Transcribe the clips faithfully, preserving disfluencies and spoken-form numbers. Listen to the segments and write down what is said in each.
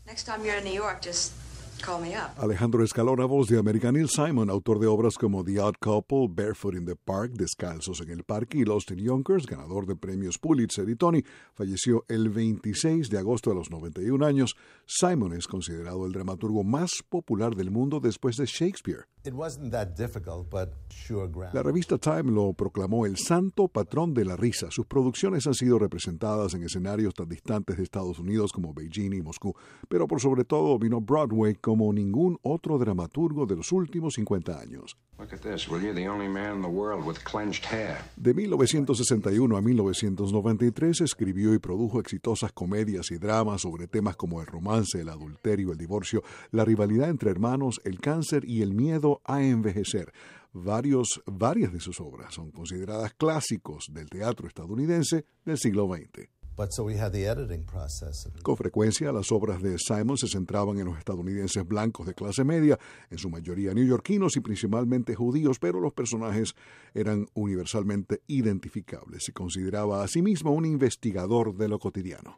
Next time you're in New York, just call me up. Alejandro Escalona, voz de American Neil Simon, autor de obras como The Odd Couple, Barefoot in the Park, Descalzos en el Parque y Lost in Yonkers, ganador de premios Pulitzer y Tony, falleció el veintiséis de agosto a los noventa y un años. Simon es considerado el dramaturgo más popular del mundo después de Shakespeare. It wasn't that difficult, but sure ground. La revista Time lo proclamó el santo patrón de la risa. Sus producciones han sido representadas en escenarios tan distantes de Estados Unidos como Beijing y Moscú, pero por sobre todo dominó Broadway como ningún otro dramaturgo de los últimos cincuenta años. Look at this, will you? The only man in the world with clenched hair. De mil novecientos sesenta y uno a mil novecientos noventa y tres escribió y produjo exitosas comedias y dramas sobre temas como el romance, el adulterio, el divorcio, la rivalidad entre hermanos, el cáncer y el miedo a envejecer. Varios, varias de sus obras son consideradas clásicos del teatro estadounidense del siglo veinte. But so we had the editing process. Con frecuencia, las obras de Simon se centraban en los estadounidenses blancos de clase media, en su mayoría neoyorquinos y principalmente judíos, pero los personajes eran universalmente identificables. Se consideraba a sí mismo un investigador de lo cotidiano.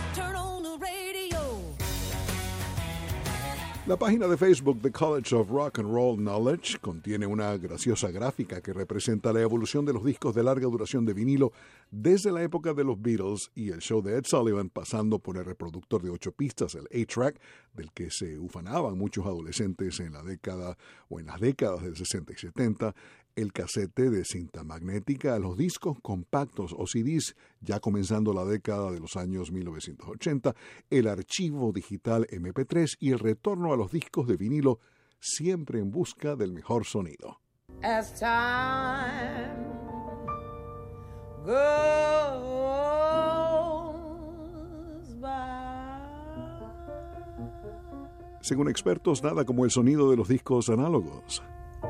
La página de Facebook The College of Rock and Roll Knowledge contiene una graciosa gráfica que representa la evolución de los discos de larga duración de vinilo desde la época de los Beatles y el show de Ed Sullivan, pasando por el reproductor de ocho pistas, el A-Track, del que se ufanaban muchos adolescentes en la década o en las décadas del sesenta y setenta, el casete de cinta magnética, los discos compactos o C Ds, ya comenzando la década de los años mil novecientos ochenta, el archivo digital eme pe tres y el retorno a los discos de vinilo, siempre en busca del mejor sonido. As time goes by. Según expertos, nada como el sonido de los discos análogos.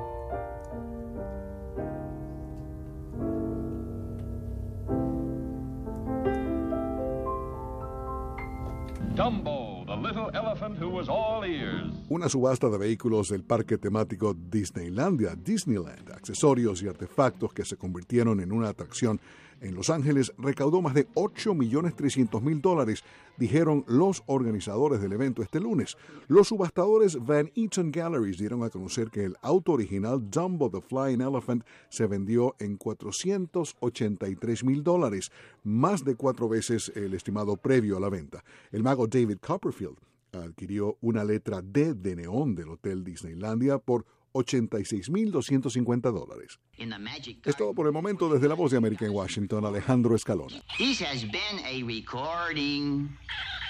Dumbo, the little elephant who was all ears. Una subasta de vehículos del parque temático Disneylandia, Disneyland, accesorios y artefactos que se convirtieron en una atracción en Los Ángeles, recaudó más de ocho millones trescientos mil dólares, dijeron los organizadores del evento este lunes. Los subastadores Van Eaton Galleries dieron a conocer que el auto original Dumbo the Flying Elephant se vendió en cuatrocientos ochenta y tres mil dólares, más de cuatro veces el estimado previo a la venta. El mago David Copperfield adquirió una letra D de neón del Hotel Disneylandia por ochenta y seis mil doscientos cincuenta dólares. Es todo por el momento. Desde La Voz de América en Washington, Alejandro Escalona. This has been a recording.